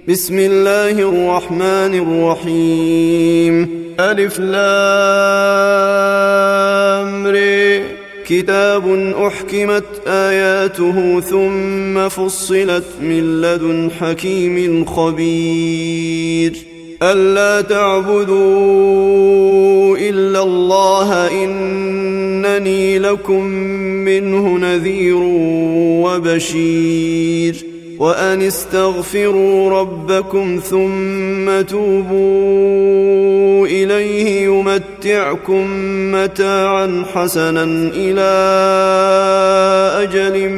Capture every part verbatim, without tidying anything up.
بسم الله الرحمن الرحيم. ألف لام ر. كتاب أحكمت آياته ثم فصلت من لدن حكيم خبير. ألا تعبدوا إلا الله إنني لكم منه نذير وبشير. وأن استغفروا ربكم ثم توبوا إليه يمتعكم متاعا حسنا إلى أجل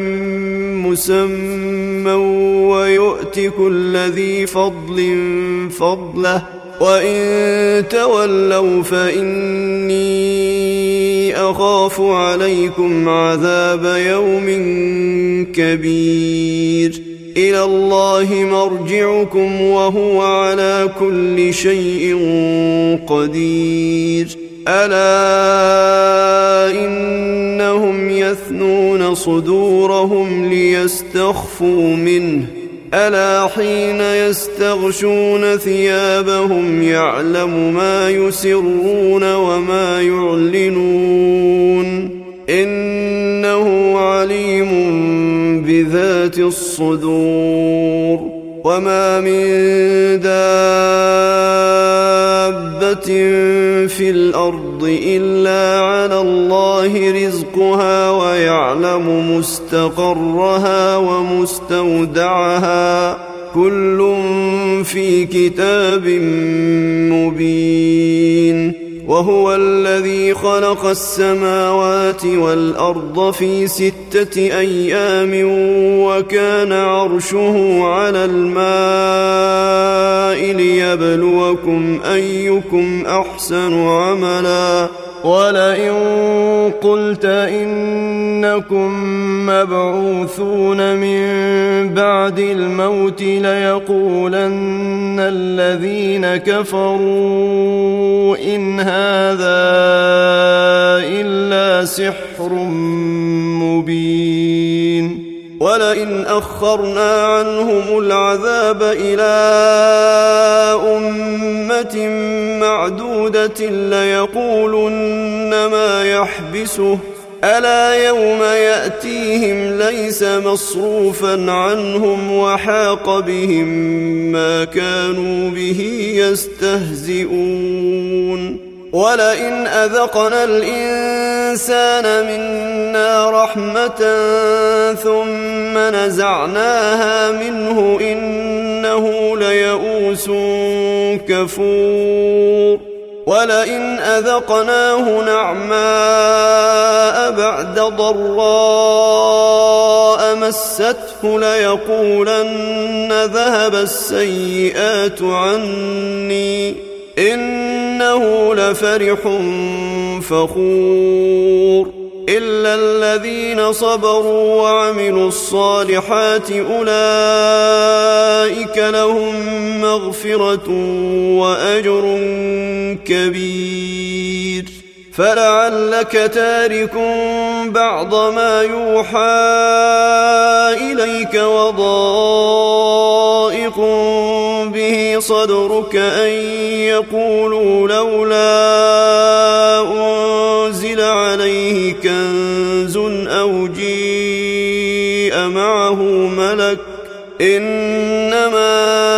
مسمى ويؤت كل ذي فضل فضله وإن تولوا فإني أخاف عليكم عذاب يوم كبير. إلى الله مرجعكم وهو على كل شيء قدير. ألا إنهم يثنون صدورهم ليستخفوا منه ألا حين يستغشون ثيابهم يعلم ما يسرون وما يعلنون إنه عليم بذات الصدور. وما من دابة في الأرض إلا على الله رزقها ويعلم مستقرها ومستودعها كل في كتاب مبين. وهو الذي خلق السماوات والأرض في ستة أيام وكان عرشه على الماء ليبلوكم أيكم أحسن عملا. ولئن قلت إنكم مبعوثون من بعد الموت ليقولن الذين كفروا إن هذا إلا سحر مبين. ولئن أخرنا عنهم العذاب إلى أمة معدودة ليقولن ما يحبسه ألا يوم يأتيهم ليس مصروفا عنهم وحاق بهم ما كانوا به يستهزئون. ولئن أذقنا الإنسان منا رحمة ثم نزعناها منه إنه ليئوس كفور. ولئن أذقناه نعماء بعد ضراء مسته ليقولن ذهب السيئات عني إنه لفرح فخور. إلا الذين صبروا وعملوا الصالحات أولئك لهم مغفرة وأجر كبير. فلعلك تارك بعض ما يوحى إليك وضائق به صدرك أن يقولوا لولا أنزل عليه كنز أو جيء معه ملك إنما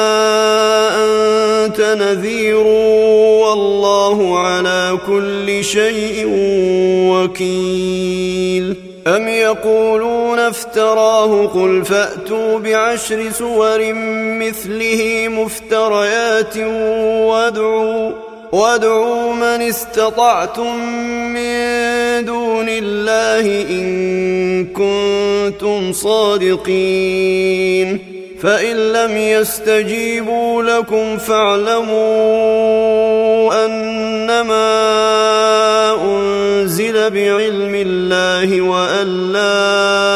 أنت نذير والله على كل شيء وكيل. أم يقولون افتراه قل فأتوا بعشر سور مثله مفتريات وادعوا وادعوا من استطعتم من دون الله إن كنتم صادقين. فإن لم يستجيبوا لكم فاعلموا أنما أنزل بعلم الله وأن لا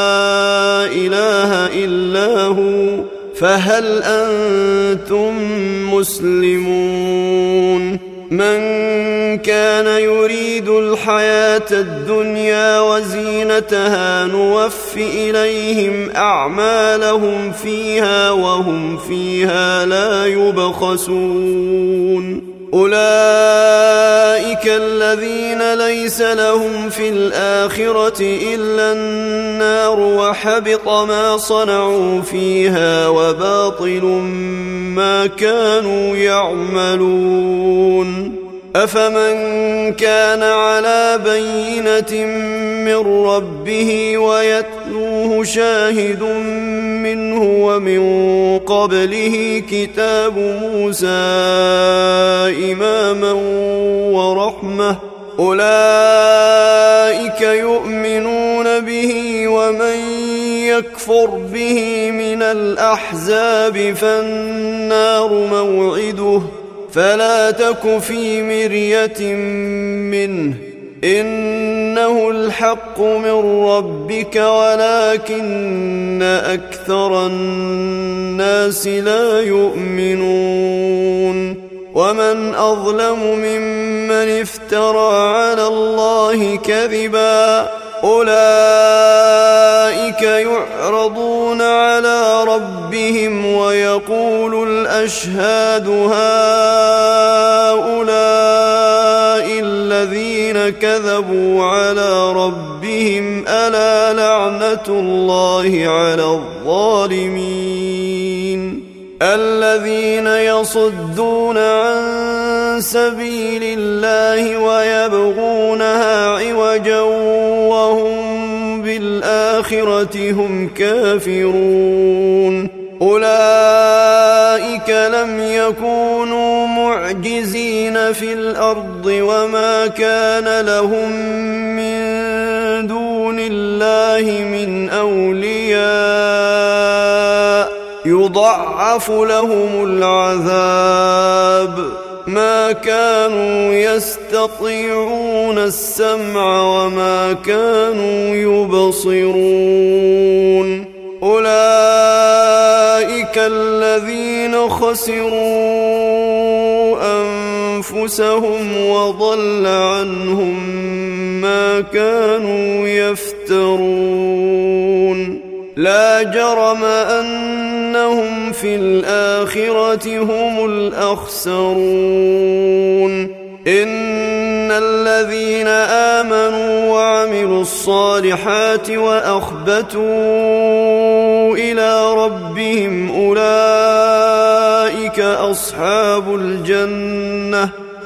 إله إلا هو فهل أنتم مسلمون. من كان يريد الحياة الدنيا وزينتها نوف إليهم أعمالهم فيها وهم فيها لا يبخسون أولئك الذين ليس لهم في الآخرة إلا النار وحبط ما صنعوا فيها وباطل ما كانوا يعملون أفمن كان على بينة من ربه ويتلوه شاهد منه ومن قبله كتاب موسى إماما ورحمة أولئك يؤمنون به ومن يكفر به من الأحزاب فالنار موعده فلا تك في مرية منه إنه الحق من ربك ولكن أكثر الناس لا يؤمنون ومن أظلم ممن افترى على الله كذبا أولئك يعرضون على ربهم ويقول الأشهاد هؤلاء الذين كذبوا على ربهم ألا لعنة الله على الظالمين الذين يصدون عن سبيل الله ويبغونها عوجا وهم بالآخرة هم كافرون أولئك لم يكونوا معجزين في الأرض وما كان لهم من دون الله من أولياء يضعف لهم العذاب ما كانوا يستطيعون السمع وما كانوا يبصرون أولئك الذين خسروا أنفسهم وضل عنهم ما كانوا يفترون لا جرم أنهم في الآخرة هم الأخسرون إن الذين آمنوا وعملوا الصالحات وأخبتوا إلى ربهم أولئك أصحاب الجنة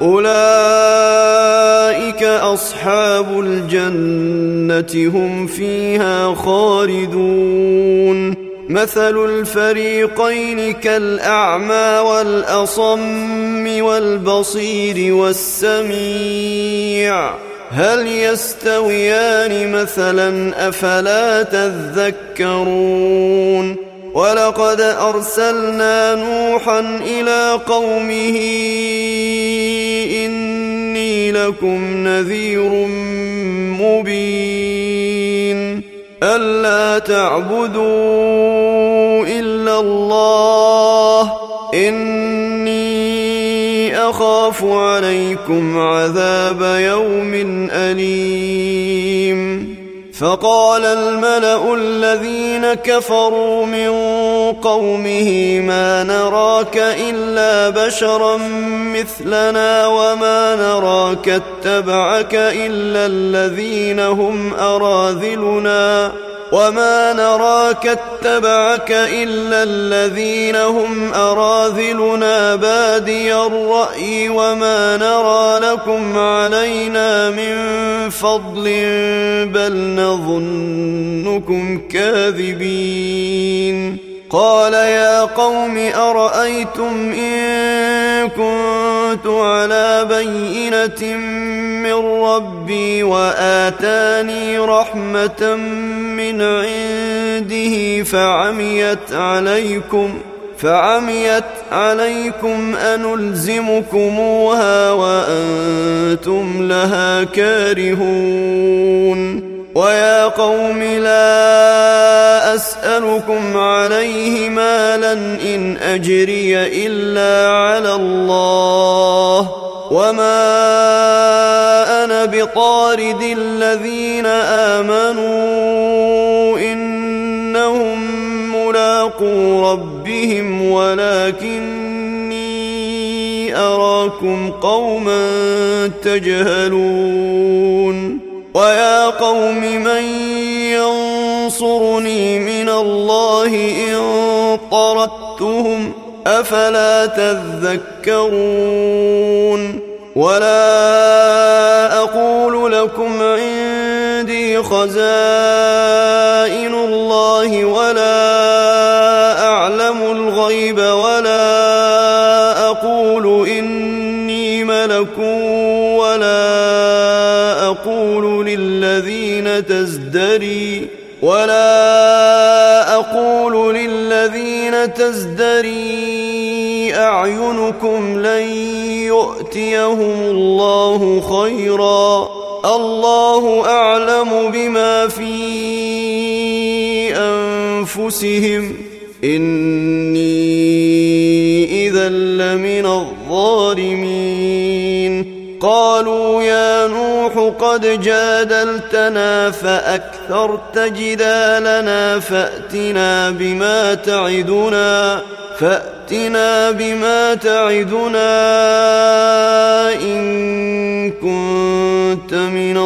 أولئك أصحاب الجنة هم فيها خالدون مثل الفريقين كالأعمى والأصم والبصير والسميع هل يستويان مثلا أفلا تذكرون ولقد أرسلنا نوحا إلى قومه إني لكم نذير مبين ألا تعبدوا إلا الله إني أخاف عليكم عذاب يوم أليم فقال الملأ الذين كفروا من قومه ما نراك إلا بشرا مثلنا وما نراك اتبعك إلا الذين هم أراذلنا وما نراك اتبعك إلا الذين هم أراذلنا بادي الرأي وما نرى لكم علينا من فضل بل نظنكم كاذبين قال يا قوم أرأيتم إن كنت على بينة من ربي وآتاني رحمة من عنده فعميت عليكم فعميت عليكم أنلزمكموها وأنتم لها كارهون ويا قوم لا أسألكم عليه مالا إن أجري إلا على الله وما أنا بطارد الذين آمنوا إنهم ملاقو ربهم ولكني أراكم قوما تجهلون ويا قوم من ينصرني من الله إن طردتهم أفلا تذكرون ولا أقول لكم عندي خزائن الله ولا أعلم الغيب ولا أقول إني ملك ولا أقول للذين تزدري ولا أقول للذين تزدري أعينكم لن يؤتيهم الله خيرا الله أعلم بما في أنفسهم إني إذا لمن الظالمين قالوا يا نوح قد جادلتنا فأكثرت جدالنا فأتنا بما تعدنا فأتنا بما تعدنا إن كنت من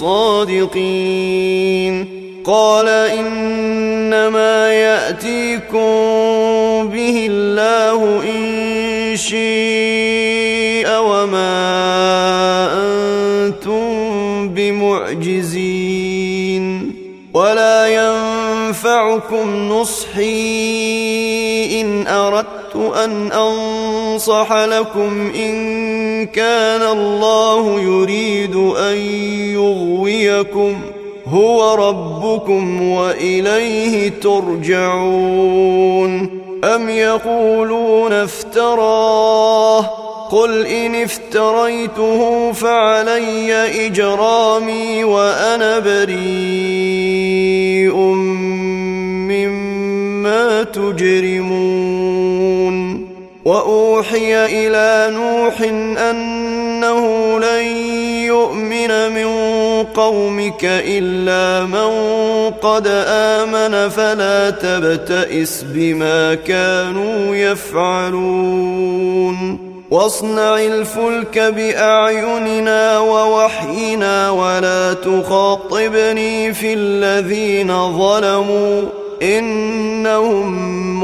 الصادقين قال إنما يأتيكم به الله إن شاء وما أنتم بمعجزين ولا ينفعكم نصحي إن أردت أن أنصح لكم إن كان الله يريد أن يغويكم هو ربكم وإليه ترجعون أم يقولون افتراه قل إن افتريته فعلي إجرامي وأنا بريء مما تجرمون وأوحي إلى نوح أنه لن يؤمن من قومك إلا من قد آمن فلا تبتئس بما كانوا يفعلون واصنع الفلك بأعيننا ووحينا ولا تخاطبني في الذين ظلموا إنهم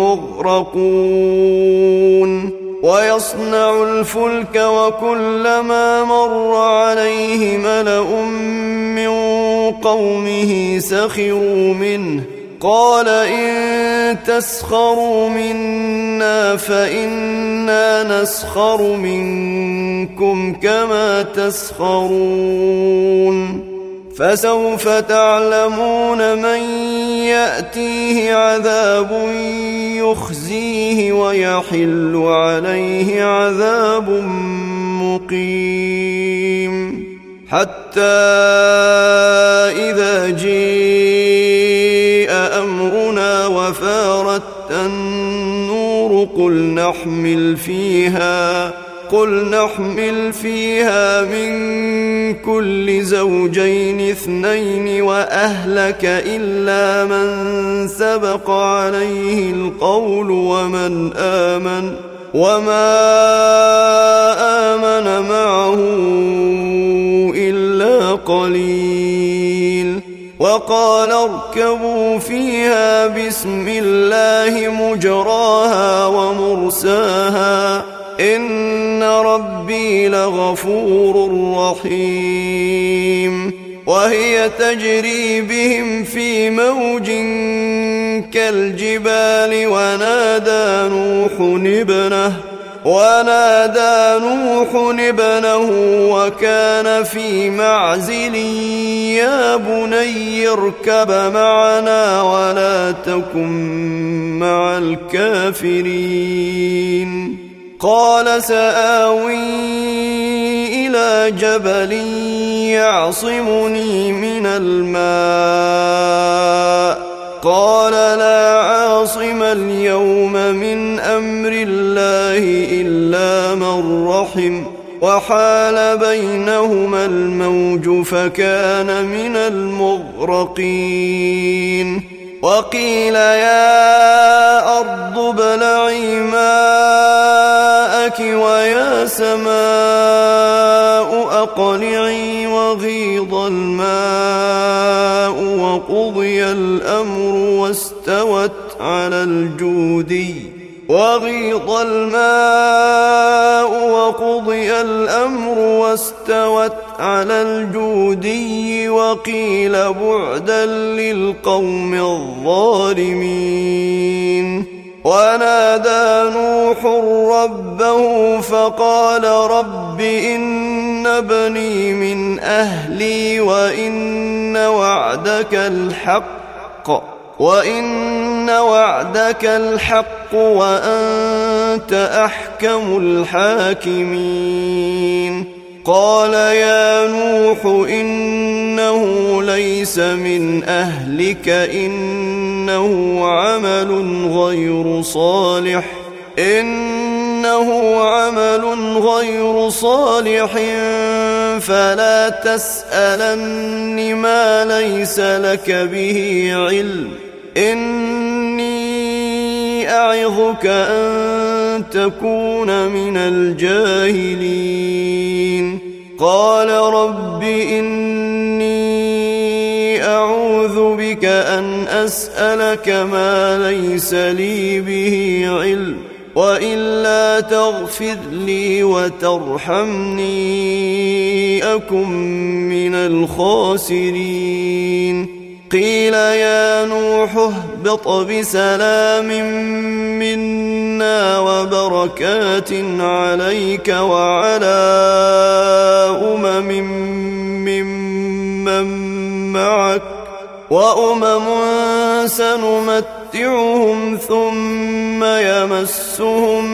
مغرقون ويصنع الفلك وكلما مر عليه ملأ من قومه سخروا منه قال إن تسخروا منا فإنا نسخر منكم كما تسخرون فسوف تعلمون من يأتيه عذاب يخزيه ويحل عليه عذاب مقيم حتى إذا جاء أمرنا وفارت النور قل نحمل فيها قل نحمل فيها من كل زوجين اثنين وأهلك إلا من سبق عليه القول ومن آمن وما آمن معه إلا قليل وقال اركبوا فيها بسم الله مجراها ومرساها إن ربي لغفور رحيم وهي تجري بهم في موج كالجبال ونادى نوح ابنه ونادى نوح ابنه وكان في معزل يا بني اركب معنا ولا تكن مع الكافرين قال سآوي إلى جبل يعصمني من الماء قال لا عاصم اليوم من أمر الله إلا من رحم وحال بينهما الموج فكان من المغرقين وقيل يا أرض ابلعي ماءك ويا سماء أقلعي وغيض الماء وقضي الأمر واستوت على الجودي وغيض الماء وقضي الأمر واستوت على الجودي وقيل بعدا للقوم الظالمين ونادى نوح ربه فقال رب إن ابني من أهلي وإن وعدك الحق وإن وعدك الحق وأنت أحكم الحاكمين قال يا نوح إنه ليس من أهلك إنه عمل غير صالح إنه عمل غير صالح فلا تسألن ما ليس لك به علم إني أعظك أن تكون من الجاهلين قال رب إني أعوذ بك أن أسألك ما ليس لي به علم وإلا تغفر لي وترحمني أكن من الخاسرين قيل يا نوح اهبط بسلام منا وبركات عليك وعلى أمم ممن معك وأمم سنمتعهم ثم يمسهم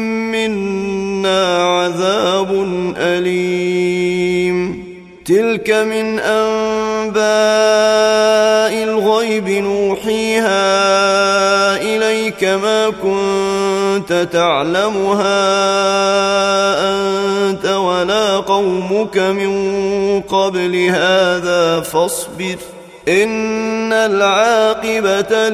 منا عذاب أليم تلك من أنباء الغيب نوحيها إليك ما كنت تعلمها أنت ولا قومك من قبل هذا فاصبر إن العاقبة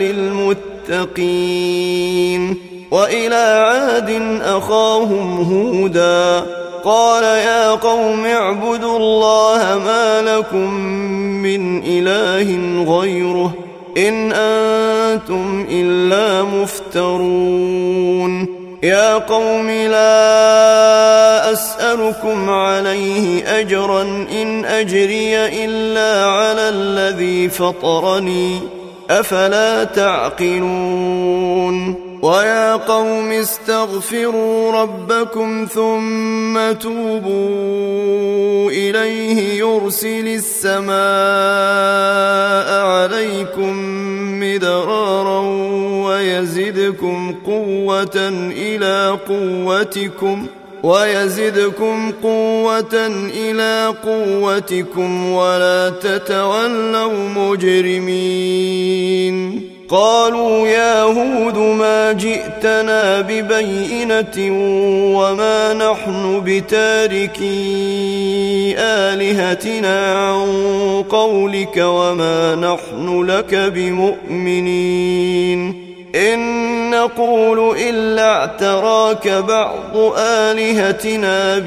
للمتقين وإلى عاد أخاهم هودا قال يا قوم اعبدوا الله ما لكم من إله غيره إن أنتم إلا مفترون يا قوم لا أسألكم عليه أجرا إن أجري إلا على الذي فطرني أفلا تعقلون ويا قوم استغفروا ربكم ثم توبوا إليه يرسل السماء عليكم مدرارا ويزدكم قوة إلى قوتكم ويزدكم قوة إلى قوتكم ولا تتولوا مجرمين قالوا يا هود ما جئتنا ببينة وما نحن بتاركي آلهتنا عن قولك وما نحن لك بمؤمنين إن نقول إلا اعتراك بعض آلهتنا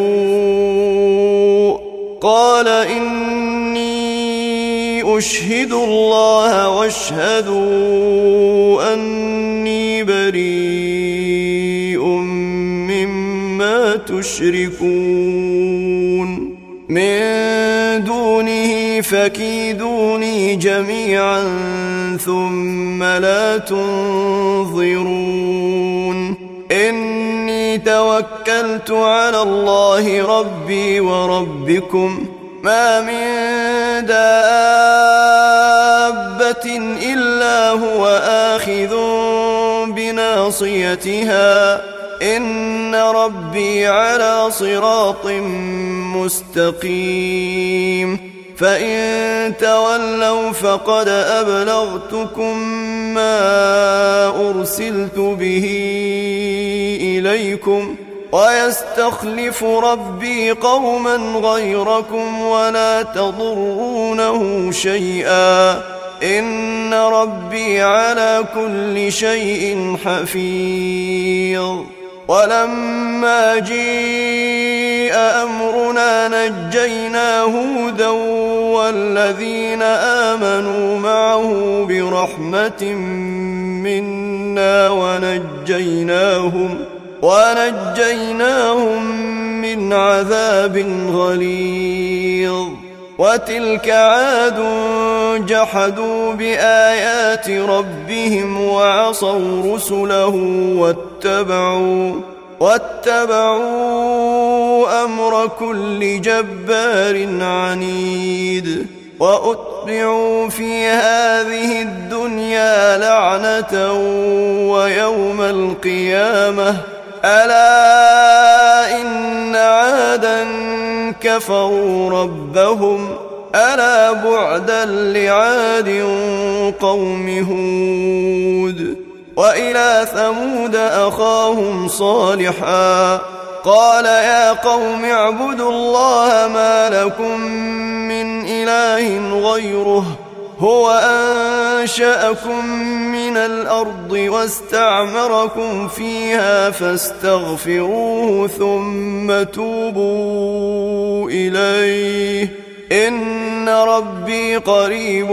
بسوء قال إني أشهد الله واشهدوا أني بريء مما تشركون من دونه فكيدوني جميعا ثم لا تنظرون إني توكلت على الله ربي وربكم ما من دابة إلا هو آخذ بناصيتها إن ربي على صراط مستقيم فإن تولوا فقد أبلغتكم ما أرسلت به إليكم ويستخلف ربي قوما غيركم ولا تضرونه شيئا إن ربي على كل شيء حفيظ. ولما جيء أمرنا نجينا هودا والذين آمنوا معه برحمة منا ونجيناهم ونجيناهم من عذاب غليظ. وتلك عاد جحدوا بآيات ربهم وعصوا رسله واتبعوا واتبعوا أمر كل جبار عنيد. وأتبعوا في هذه الدنيا لعنة ويوم القيامة ألا إن عادا كفروا ربهم ألا بعدا لعاد قوم هود. وإلى ثمود أخاهم صالحا قال يا قوم اعبدوا الله ما لكم من إله غيره هو أنشأكم من الأرض واستعمركم فيها فاستغفروه ثم توبوا إليه إن ربي قريب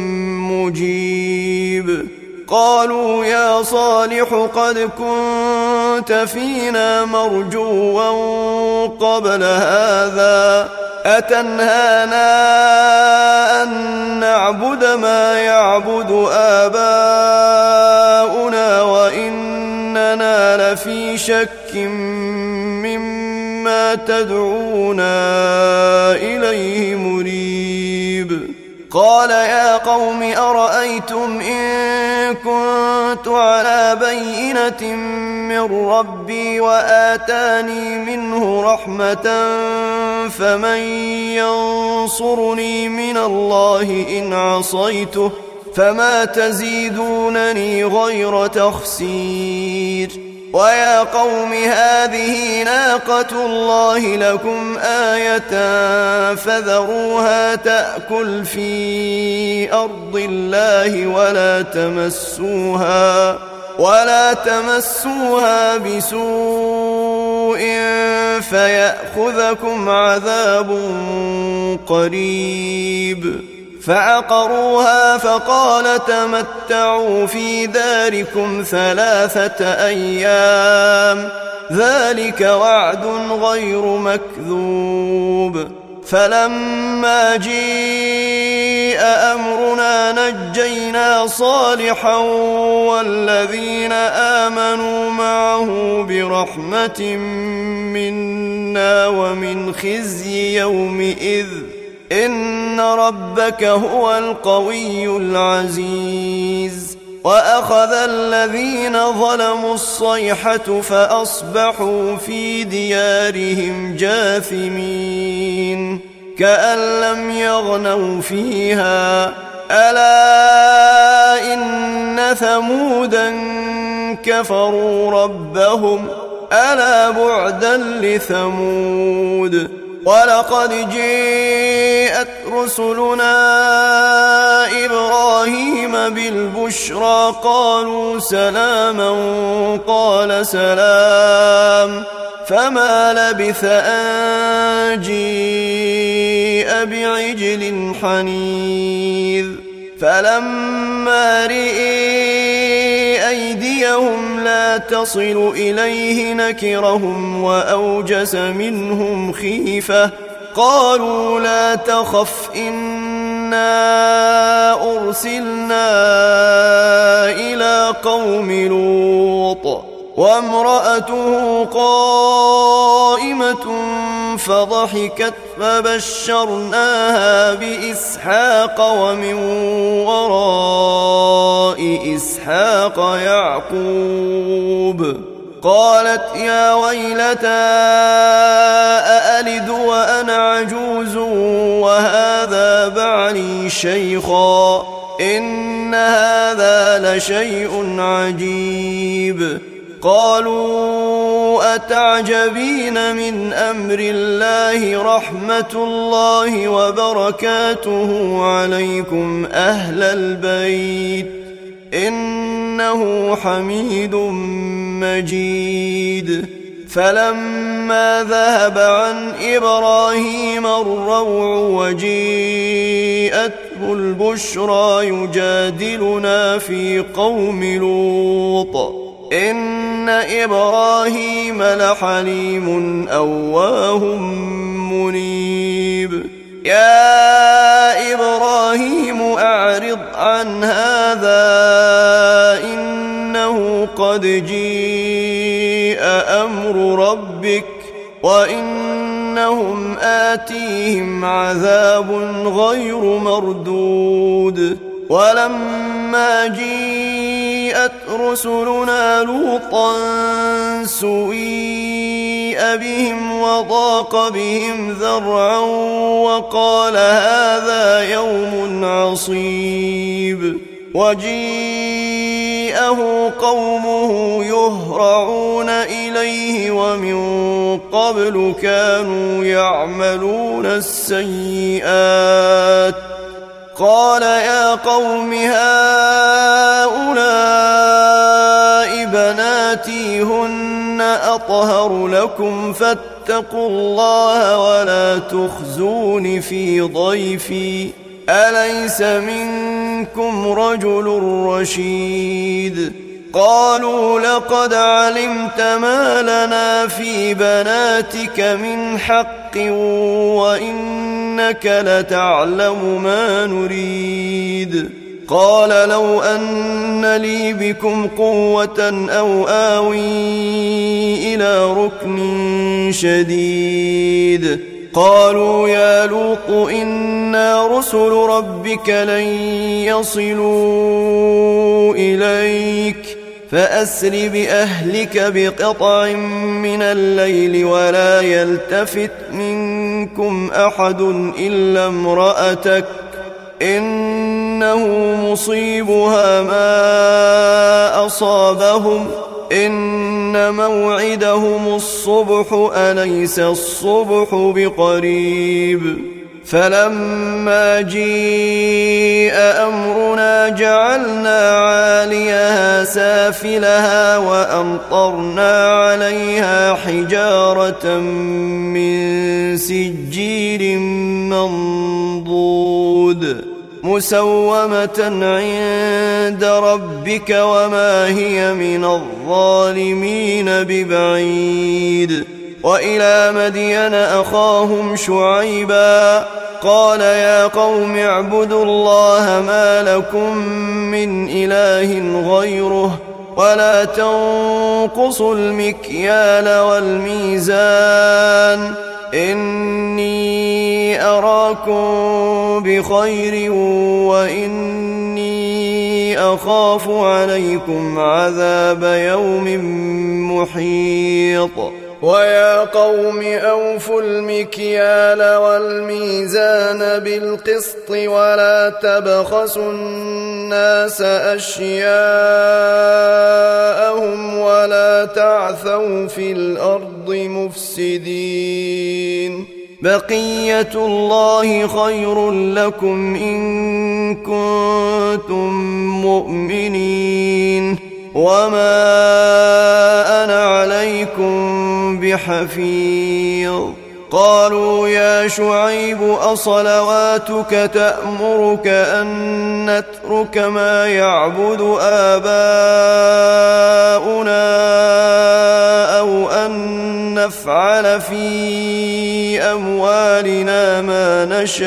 مجيب. قالوا يا صالح قد كنت فينا مرجوا قبل هذا أتنهانا أن نعبد ما يعبد آباؤنا وإننا لفي شك مما تدعونا إليه مريب. قال يا قوم أرأيتم إن كنت على بينة من ربي وآتاني منه رحمة فمن ينصرني من الله إن عصيته فما تزيدونني غير تخسير. ويا قوم هذه ناقة الله لكم آية فذروها تأكل في أرض الله ولا تمسوها ولا تمسوها بسوء فيأخذكم عذاب قريب. فعقروها فقال تمتعوا في داركم ثلاثة أيام ذلك وعد غير مكذوب. فلما جيء أمرنا نجينا صالحا والذين آمنوا معه برحمة منا ومن خزي يومئذ إن ربك هو القوي العزيز. وأخذ الذين ظلموا الصيحة فأصبحوا في ديارهم جاثمين كأن لم يغنوا فيها ألا إن ثمودا كفروا ربهم ألا بعدا لثمود. ولقد جاءت رسلنا إبراهيم بالبشرى قالوا سلاما قال سلام فما لبث أن جيء بعجل حنيذ. فلما رئي أيديهم لا تصل إليه نكرهم وأوجس منهم خيفة قالوا لا تخف إنا أرسلنا إلى قوم لوط وامرأته قائمة فضحكت فبشرناها بإسحاق ومن وراء إسحاق يعقوب. قالت يا ويلتى أألد وأنا عجوز وهذا بعلي شيخا إن هذا لشيء عجيب. قالوا أتعجبين من أمر الله رحمة الله وبركاته عليكم أهل البيت إنه حميد مجيد. فلما ذهب عن إبراهيم الروع وجيءته البشرى يجادلنا في قوم لوط إن إبراهيم لحليم أواه منيب. يا إبراهيم أعرض عن هذا إنه قد جيء أمر ربك وإنهم آتيهم عذاب غير مردود. ولما جيءت رسلنا لوطا سوء بهم وضاق بهم ذرعا وقال هذا يوم عصيب. وجيءه قومه يهرعون إليه ومن قبل كانوا يعملون السيئات. قال يا قوم هؤلاء بناتي هن أطهر لكم فاتقوا الله ولا تخزون في ضيفي أليس منكم رجل رشيد. قالوا لقد علمت ما لنا في بناتك من حق وإنك لتعلم ما نريد. قال لو أن لي بكم قوة أو آوي إلى ركن شديد. قالوا يا لوط إنا رسل ربك لن يصلوا إليك فأسر بأهلك بقطع من الليل ولا يلتفت منكم أحد إلا امرأتك إنه مصيبها ما أصابهم إن موعدهم الصبح أليس الصبح بقريب. فلما جيء أمرنا جعلنا عاليها سافلها وأمطرنا عليها حجارة من سجيل منضود مسومة عند ربك وما هي من الظالمين ببعيد. وإلى مدين أخاهم شعيبا قال يا قوم اعبدوا الله ما لكم من إله غيره ولا تنقصوا المكيال والميزان إني أراكم بخير وإني أخاف عليكم عذاب يوم محيط. ويا قوم أوفوا المكيال والميزان بالقسط ولا تبخسوا الناس أشياءهم ولا تعثوا في الأرض مفسدين. بقية الله خير لكم إن كنتم مؤمنين وما أنا عليكم بحفيظ. قالوا يا شعيب أصلواتك تأمرك أن نترك ما يعبد آباؤنا أو أن نفعل في أموالنا ما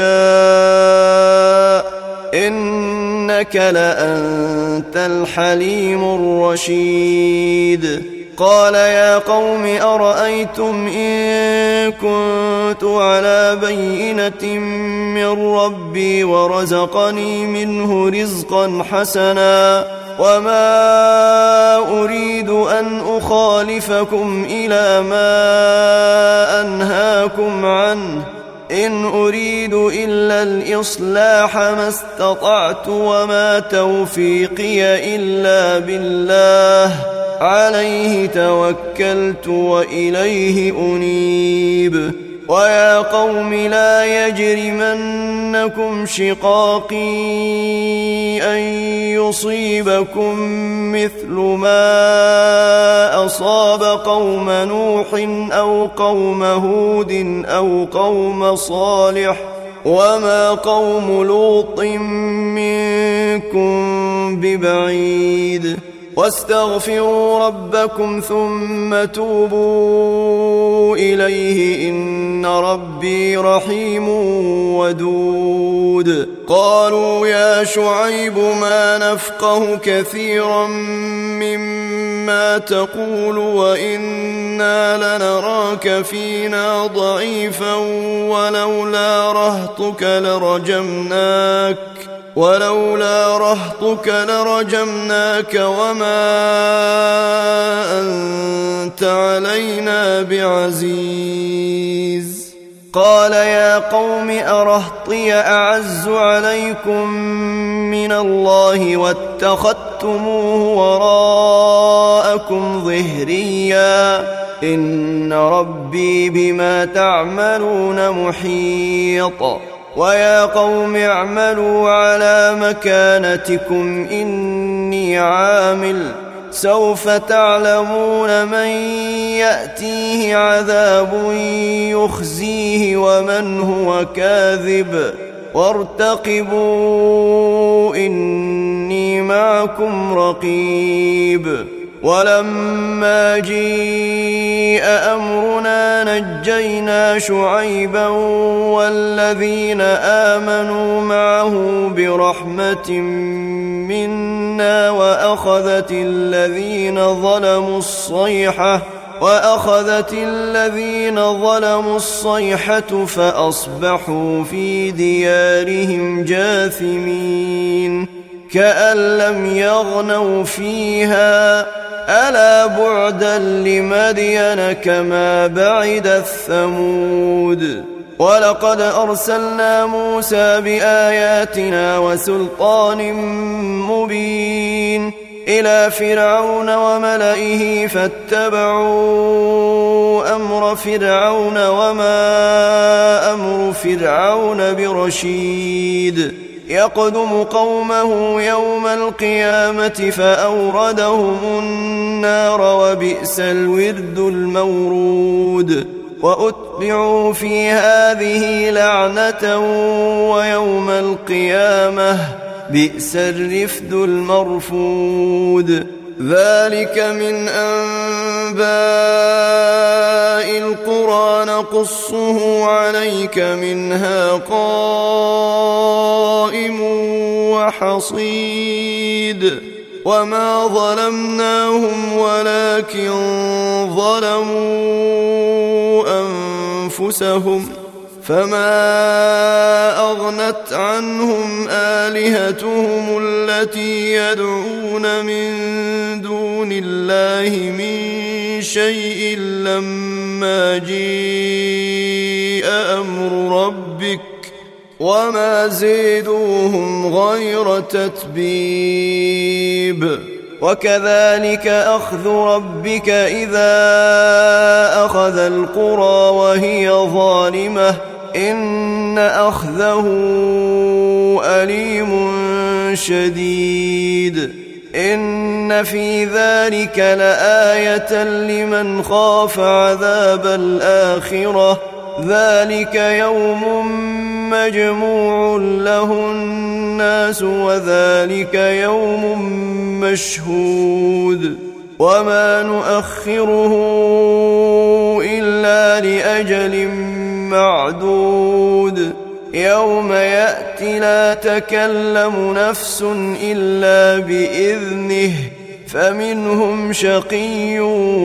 نشاء إنك لأنت الحليم الرشيد. قال يا قوم أرأيتم إن كنت على بينة من ربي ورزقني منه رزقا حسنا وما أريد أن أخالفكم إلى ما أنهاكم عنه إن أريد إلا الإصلاح ما استطعت وما توفيقي إلا بالله عليه توكلت وإليه أنيب ويا قوم لا يجرمنكم شقاقي أن يصيبكم مثل ما أصاب قوم نوح أو قوم هود أو قوم صالح وما قوم لوط منكم ببعيد واستغفروا ربكم ثم توبوا إليه إن ربي رحيم ودود قالوا يا شعيب ما نفقه كثيرا مما تقول وإنا لنراك فينا ضعيفا ولولا رهطك لرجمناك ولولا رهطك لرجمناك وما أنت علينا بعزيز قال يا قوم أرهطي أعز عليكم من الله واتخذتموه وراءكم ظهريا إن ربي بما تعملون محيط ويا قوم اعملوا على مكانتكم إني عامل سوف تعلمون من يأتيه عذاب يخزيه ومن هو كاذب وارتقبوا إني معكم رقيب ولما جيء أمرنا نجينا شعيبا والذين آمنوا معه برحمة منا وأخذت الذين ظلموا الصيحة وأخذت الذين ظلموا الصيحة فأصبحوا في ديارهم جاثمين كأن لم يغنوا فيها ألا بعدا لمدين كما بعدت ثمود ولقد أرسلنا موسى بآياتنا وسلطان مبين إلى فرعون وملئه فاتبعوا أمر فرعون وما أمر فرعون برشيد يقدم قومه يوم القيامة فأوردهم النار وبئس الورد المورود وأتبعوا في هذه لعنة ويوم القيامة بئس الرفد المرفود ذلك من أنباء القرى نقصه عليك منها قائم وحصيد وما ظلمناهم ولكن ظلموا أنفسهم فما أغنت عنهم آلهتهم التي يدعون من دون الله من شيء لما جيء أمر ربك وما زيدوهم غير تتبيب وكذلك أخذ ربك إذا أخذ القرى وهي ظالمة إن أخذه أليم شديد إن في ذلك لآية لمن خاف عذاب الآخرة ذلك يوم مجموع له الناس وذلك يوم مشهود وما نؤخره إلا لأجل معدود يوم يأتي لا تكلم نفس إلا بإذنه فمنهم شقي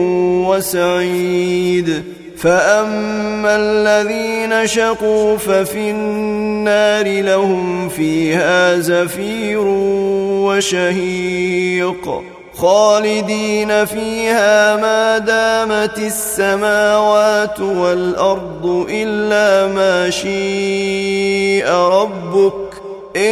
وسعيد فأما الذين شقوا ففي النار لهم فيها زفير وشهيق خالدين فيها ما دامت السماوات والأرض إلا ما شاء ربك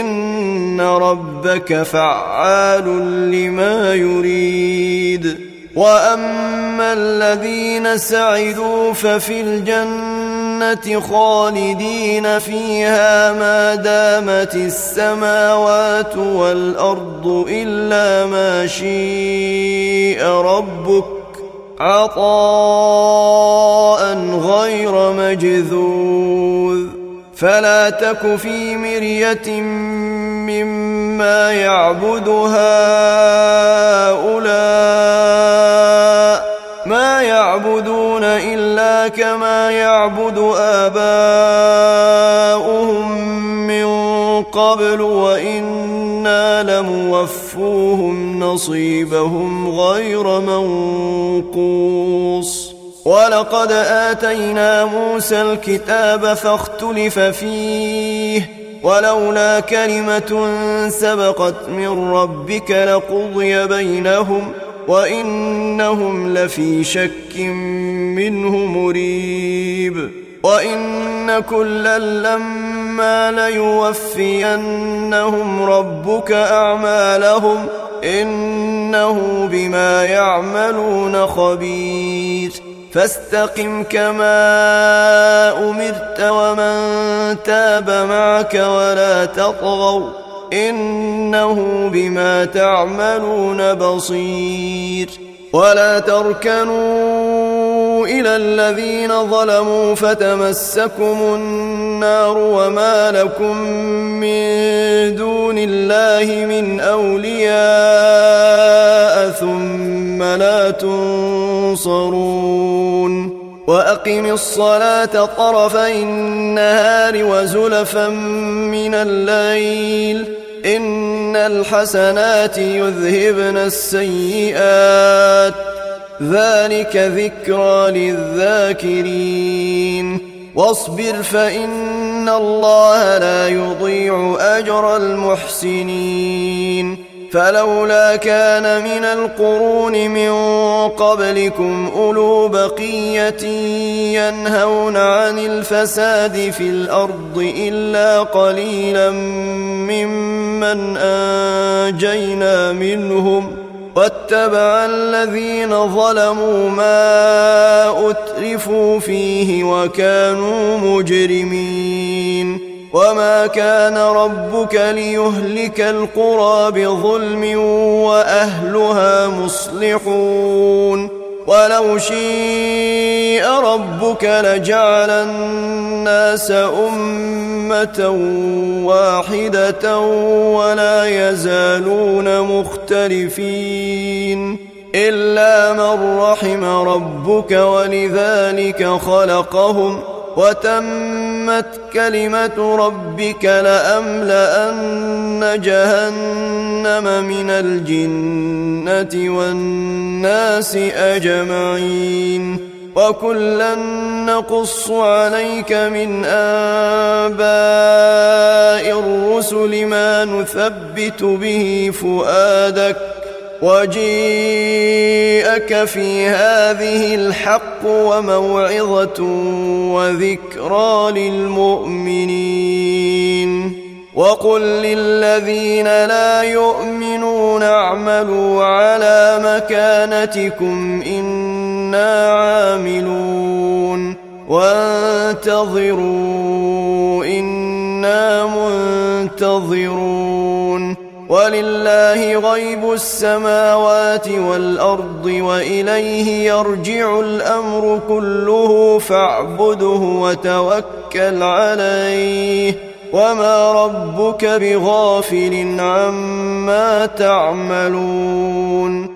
إن ربك فعال لما يريد وأما الذين سعدوا ففي الجنة خالدين فيها ما دامت السماوات والأرض إلا ما شاء ربك عطاء غير مجذوذ فلا تك في مرية مما يعبد هؤلاء ما يعبدون إلا كما يعبد آباؤهم من قبل وإنا لموفوهم نصيبهم غير منقوص ولقد آتينا موسى الكتاب فاختلف فيه ولولا كلمة سبقت من ربك لقضي بينهم وإنهم لفي شك منه مريب وإن كلا لما ليوفينهم ربك أعمالهم إنه بما يعملون خبير فاستقم كما أمرت ومن تاب معك ولا تطغوا إنه بما تعملون بصير ولا تركنوا إلى الذين ظلموا فتمسكم النار وما لكم من دون الله من أولياء ثم لا تنصرون وأقم الصلاة طرفي النهار وزلفا من الليل إن الحسنات يذهبن السيئات ذلك ذكرى للذاكرين واصبر فإن الله لا يضيع أجر المحسنين فلولا كان من القرون من قبلكم أولو بقية ينهون عن الفساد في الأرض إلا قليلا ممن أنجينا منهم واتبع الذين ظلموا ما أترفوا فيه وكانوا مجرمين وما كان ربك ليهلك القرى بظلم وأهلها مصلحون ولو شيء ربك لجعل الناس أمة واحدة ولا يزالون مختلفين إلا من رحم ربك ولذلك خلقهم وتمت كلمة ربك لأملأن جهنم من الجنة والناس أجمعين وكلا نقص عليك من أنباء الرسل ما نثبت به فؤادك وجيءك في هذه الحق وموعظة وذكرى للمؤمنين وقل للذين لا يؤمنون اعملوا على مكانتكم إنا عاملون وانتظروا إنا منتظرون ولله غيب السماوات والأرض وإليه يرجع الأمر كله فاعبده وتوكل عليه وما ربك بغافل عما تعملون